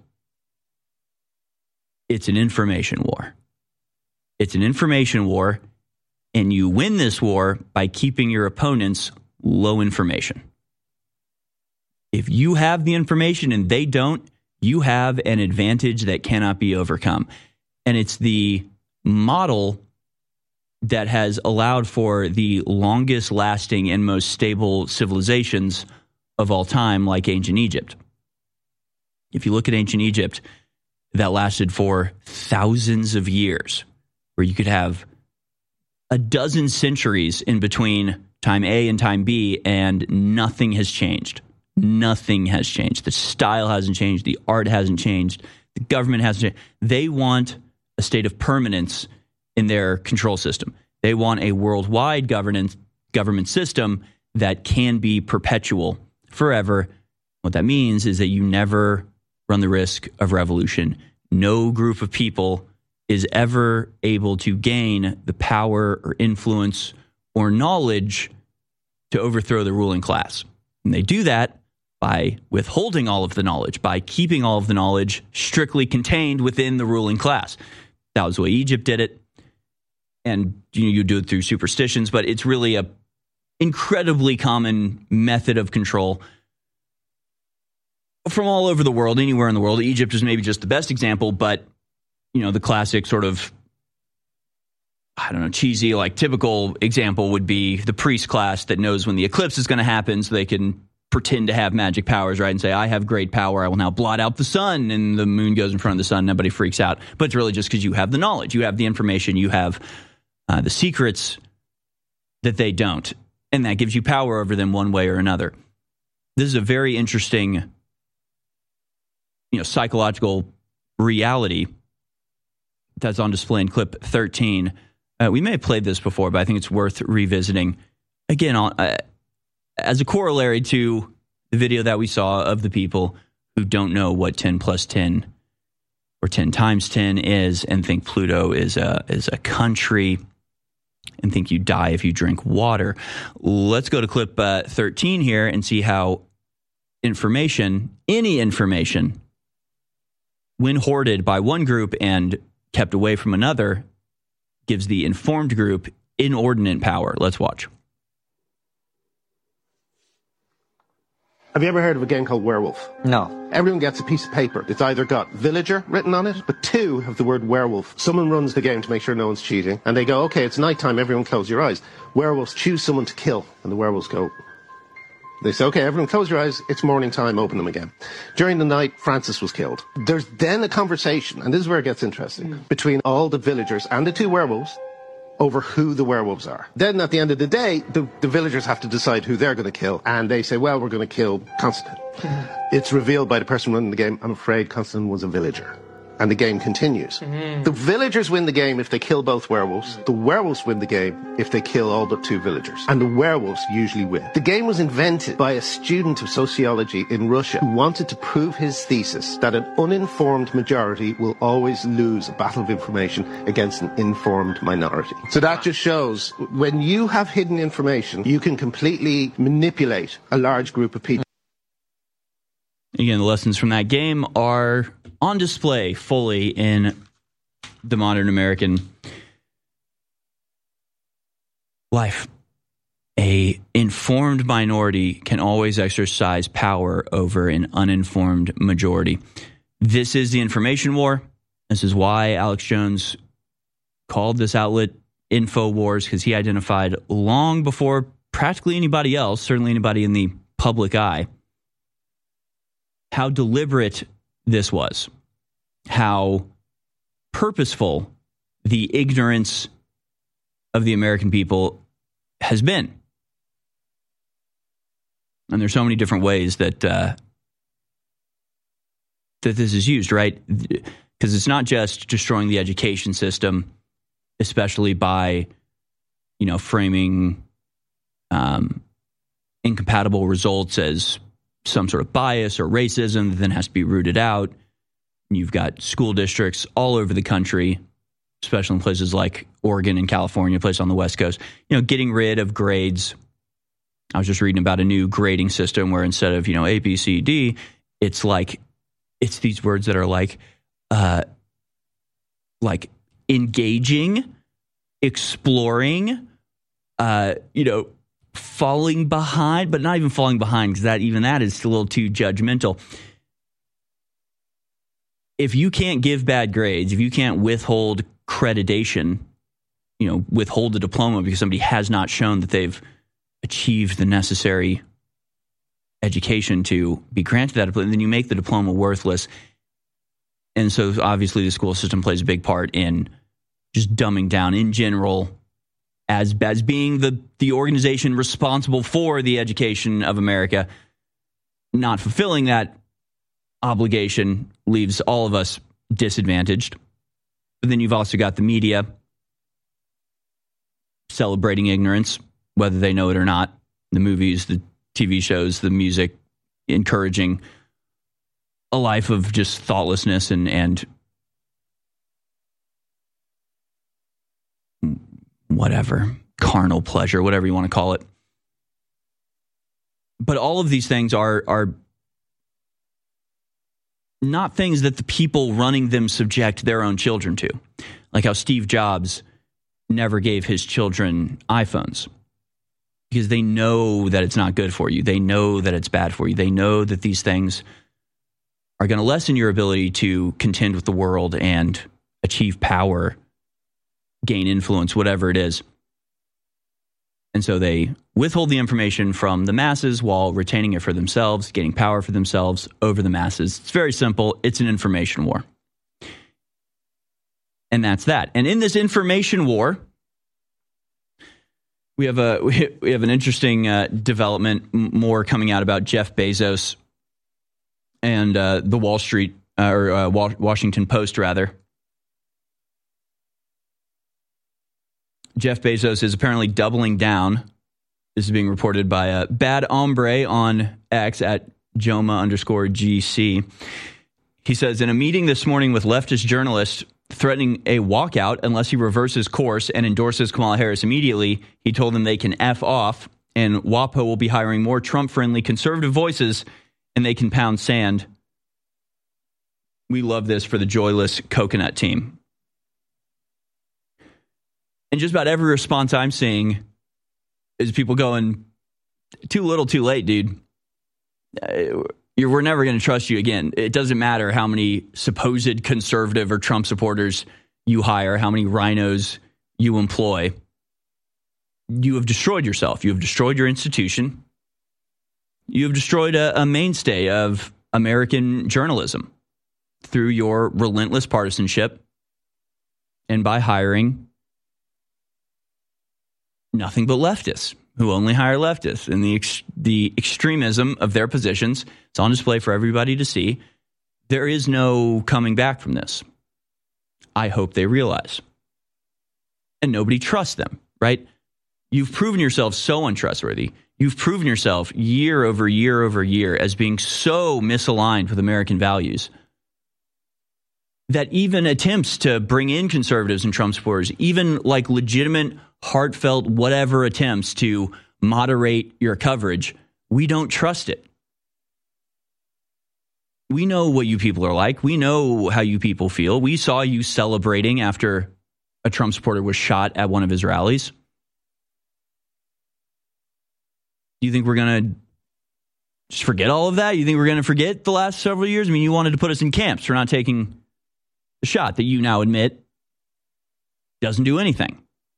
[SPEAKER 1] It's an information war. It's an information war, and you win this war by keeping your opponents low information. If you have the information and they don't, you have an advantage that cannot be overcome. And it's the model that has allowed for the longest lasting and most stable civilizations of all time, like ancient Egypt. If you look at ancient Egypt, that lasted for thousands of years, where you could have a dozen centuries in between time A and time B, and nothing has changed. Nothing has changed. The style hasn't changed. The art hasn't changed. The government hasn't changed. They want a state of permanence in their control system. They want a worldwide government system that can be perpetual forever. What that means is that you never run the risk of revolution. No group of people is ever able to gain the power or influence or knowledge to overthrow the ruling class. And they do that by withholding all of the knowledge, by keeping all of the knowledge strictly contained within the ruling class. That was the way Egypt did it. And you do it through superstitions, but it's really a incredibly common method of control from all over the world, anywhere in the world. Egypt is maybe just the best example, but the classic sort of, cheesy, typical example would be the priest class that knows when the eclipse is going to happen so they can pretend to have magic powers, right? And say, I have great power. I will now blot out the sun. And the moon goes in front of the sun. Nobody freaks out. But it's really just because you have the knowledge. You have the information. You have the secrets that they don't. And that gives you power over them one way or another. This is a very interesting, psychological reality that's on display in clip 13. We may have played this before, but I think it's worth revisiting. Again, as a corollary to the video that we saw of the people who don't know what 10 plus 10 or 10 times 10 is and think Pluto is a country and think you die if you drink water. Let's go to clip 13 here and see how any information, when hoarded by one group and kept away from another, gives the informed group inordinate power. Let's watch.
[SPEAKER 9] Have you ever heard of a game called Werewolf?
[SPEAKER 11] No.
[SPEAKER 9] Everyone gets a piece of paper. It's either got villager written on it, but two have the word werewolf. Someone runs the game to make sure no one's cheating, and they go, okay, it's nighttime, everyone close your eyes. Werewolves choose someone to kill, and the werewolves go. They say, okay, everyone close your eyes, it's morning time, open them again. During the night, Francis was killed. There's then a conversation, and this is where it gets interesting, between all the villagers and the two werewolves over who the werewolves are. Then at the end of the day, the villagers have to decide who they're going to kill, and they say, well, we're going to kill Constantine. It's revealed by the person running the game, I'm afraid Constantine was a villager. And the game continues. The villagers win the game if they kill both werewolves. The werewolves win the game if they kill all but two villagers. And the werewolves usually win. The game was invented by a student of sociology in Russia who wanted to prove his thesis that an uninformed majority will always lose a battle of information against an informed minority. So that just shows when you have hidden information, you can completely manipulate a large group of people.
[SPEAKER 1] Again, the lessons from that game are on display fully in the modern American life. A informed minority can always exercise power over an uninformed majority. This is the information war. This is why Alex Jones called this outlet InfoWars because he identified long before practically anybody else, certainly anybody in the public eye, how deliberate this was, how purposeful the ignorance of the American people has been. And there's so many different ways that that this is used, right? Because it's not just destroying the education system, especially by, framing incompatible results as some sort of bias or racism that then has to be rooted out. You've got school districts all over the country, especially in places like Oregon and California, places on the West Coast, getting rid of grades. I was just reading about a new grading system where instead of, A, B, C, D, it's these words that are like engaging, exploring, falling behind, but not even falling behind, because that is a little too judgmental. If you can't give bad grades, if you can't withhold accreditation, withhold the diploma because somebody has not shown that they've achieved the necessary education to be granted that diploma, then you make the diploma worthless. And so obviously the school system plays a big part in just dumbing down in general as being the organization responsible for the education of America. Not fulfilling that obligation leaves all of us disadvantaged. But then you've also got the media celebrating ignorance, whether they know it or not. The movies, the TV shows, the music, encouraging a life of just thoughtlessness and whatever, carnal pleasure, whatever you want to call it. But all of these things are not things that the people running them subject their own children to. Like how Steve Jobs never gave his children iPhones because they know that it's not good for you. They know that it's bad for you. They know that these things are going to lessen your ability to contend with the world and achieve power, gain influence, whatever it is. And so they withhold the information from the masses while retaining it for themselves, gaining power for themselves over the masses. It's very simple. It's an information war. And that's that. And in this information war, we have an interesting development, more coming out about Jeff Bezos and the Wall Street or Washington Post, rather. Jeff Bezos is apparently doubling down. This is being reported by Bad Hombre on X at Joma_GC. He says, in a meeting this morning with leftist journalists threatening a walkout unless he reverses course and endorses Kamala Harris immediately, he told them they can F off and WAPO will be hiring more Trump-friendly conservative voices and they can pound sand. We love this for the joyless coconut team. And just about every response I'm seeing is people going, too little, too late, dude. We're never going to trust you again. It doesn't matter how many supposed conservative or Trump supporters you hire, how many rhinos you employ. You have destroyed yourself. You have destroyed your institution. You have destroyed a mainstay of American journalism through your relentless partisanship and by hiring nothing but leftists who only hire leftists, and the extremism of their positions. It's on display for everybody to see. There is no coming back from this. I hope they realize. And nobody trusts them, right? You've proven yourself so untrustworthy. You've proven yourself year over year over year as being so misaligned with American values that even attempts to bring in conservatives and Trump supporters, even like legitimate, heartfelt, whatever attempts to moderate your coverage, we don't trust it. We know what you people are like. We know how you people feel. We saw you celebrating after a Trump supporter was shot at one of his rallies. Do you think we're going to just forget all of that? You think we're going to forget the last several years? I mean, you wanted to put us in camps for not taking the shot that you now admit Doesn't do anything.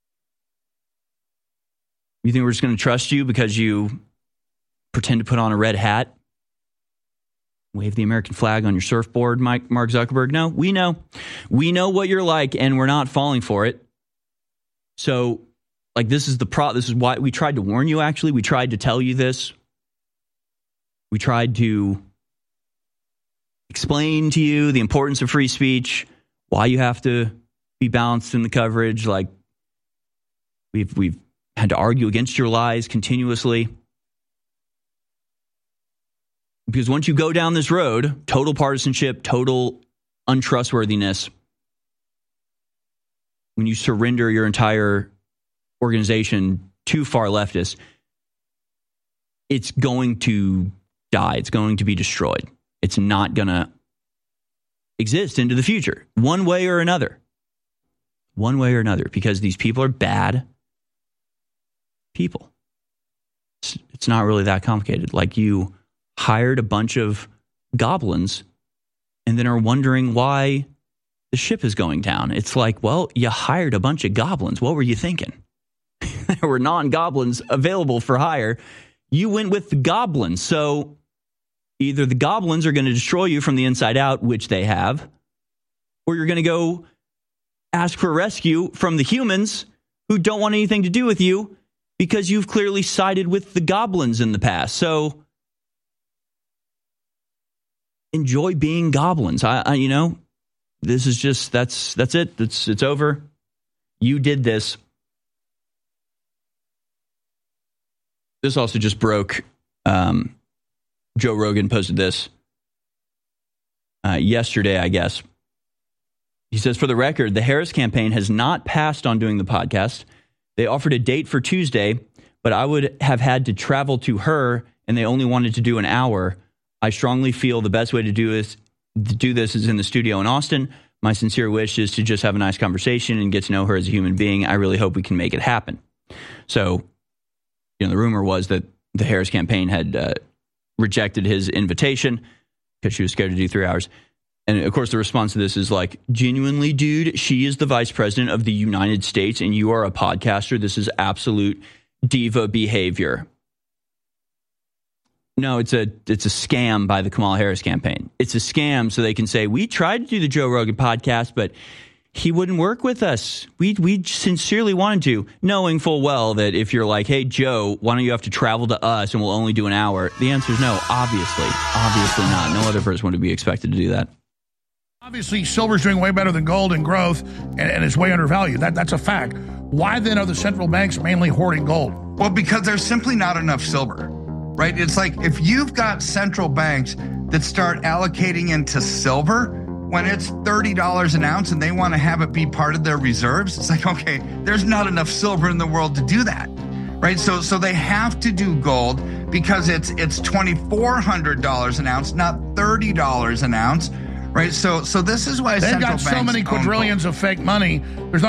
[SPEAKER 1] You think we're just going to trust you because you pretend to put on a red hat? Wave the American flag on your surfboard, Mark Zuckerberg? No, we know. We know what you're like, and we're not falling for it. So, like, this is why we tried to warn you, actually. We tried to tell you this. We tried to explain to you the importance of free speech, why you have to be balanced in the coverage. Like, we've had to argue against your lies continuously. Because once you go down this road, total partisanship, total untrustworthiness, when you surrender your entire organization to far leftists, it's going to die. It's going to be destroyed. It's not going to exist into the future, one way or another. One way or another, because these people are bad people. It's not really that complicated. Like, you hired a bunch of goblins and then are wondering why the ship is going down. It's like, well, you hired a bunch of goblins. What were you thinking? There were non-goblins available for hire. You went with the goblins. So either the goblins are going to destroy you from the inside out, which they have, or you're going to go ask for rescue from the humans who don't want anything to do with you because you've clearly sided with the goblins in the past. So enjoy being goblins. This is just, that's it. It's over. You did this. This also just broke. Joe Rogan posted this yesterday, I guess. He says, for the record, the Harris campaign has not passed on doing the podcast. They offered a date for Tuesday, but I would have had to travel to her, and they only wanted to do an hour. I strongly feel the best way to do this is in the studio in Austin. My sincere wish is to just have a nice conversation and get to know her as a human being. I really hope we can make it happen. So, the rumor was that the Harris campaign had rejected his invitation because she was scared to do 3 hours. And, of course, the response to this is like, genuinely, dude, she is the vice president of the United States and you are a podcaster. This is absolute diva behavior. No, it's a scam by the Kamala Harris campaign. It's a scam so they can say, we tried to do the Joe Rogan podcast, but he wouldn't work with us. We sincerely wanted to, knowing full well that if you're like, hey, Joe, why don't you have to travel to us and we'll only do an hour? The answer is no, obviously not. No other person would be expected to do that.
[SPEAKER 6] Obviously, silver's doing way better than gold in growth, and it's way undervalued. That's a fact. Why then are the central banks mainly hoarding gold?
[SPEAKER 8] Well, because there's simply not enough silver, right? It's like if you've got central banks that start allocating into silver when it's $30 an ounce and they want to have it be part of their reserves, it's like, okay, there's not enough silver in the world to do that, right? So they have to do gold because it's $2,400 an ounce, not $30 an ounce. Right, so this is why
[SPEAKER 6] they've got so many quadrillions of fake money.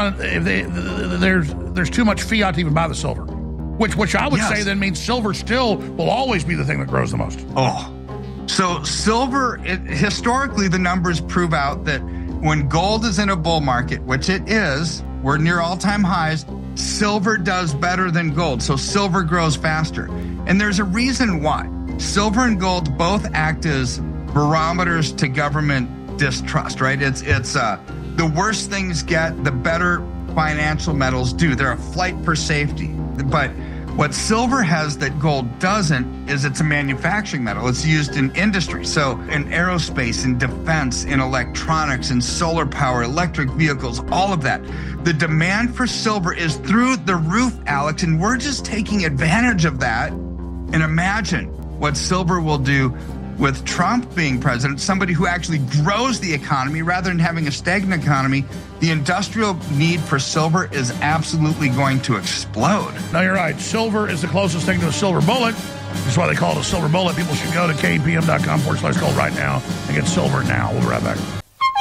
[SPEAKER 6] There's too much fiat to even buy the silver, which I would say then means silver still will always be the thing that grows the most.
[SPEAKER 8] Oh, so silver, historically the numbers prove out that when gold is in a bull market, which it is, we're near all-time highs. Silver does better than gold, so silver grows faster, and there's a reason why. Silver and gold both act as barometers to government distrust, right? It's the worse things get, the better financial metals do. They're a flight for safety. But what silver has that gold doesn't is it's a manufacturing metal. It's used in industry. So in aerospace, in defense, in electronics, in solar power, electric vehicles, all of that. The demand for silver is through the roof, Alex, and we're just taking advantage of that. And imagine what silver will do with Trump being president, somebody who actually grows the economy rather than having a stagnant economy. The industrial need for silver is absolutely going to explode.
[SPEAKER 6] No, you're right. Silver is the closest thing to a silver bullet. That's why they call it a silver bullet. People should go to kpm.com/gold right now and get silver now. We'll be right back.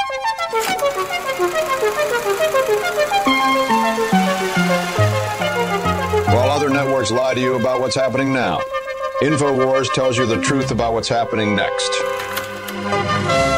[SPEAKER 11] While other networks lie to you about what's happening now, InfoWars tells you the truth about what's happening next.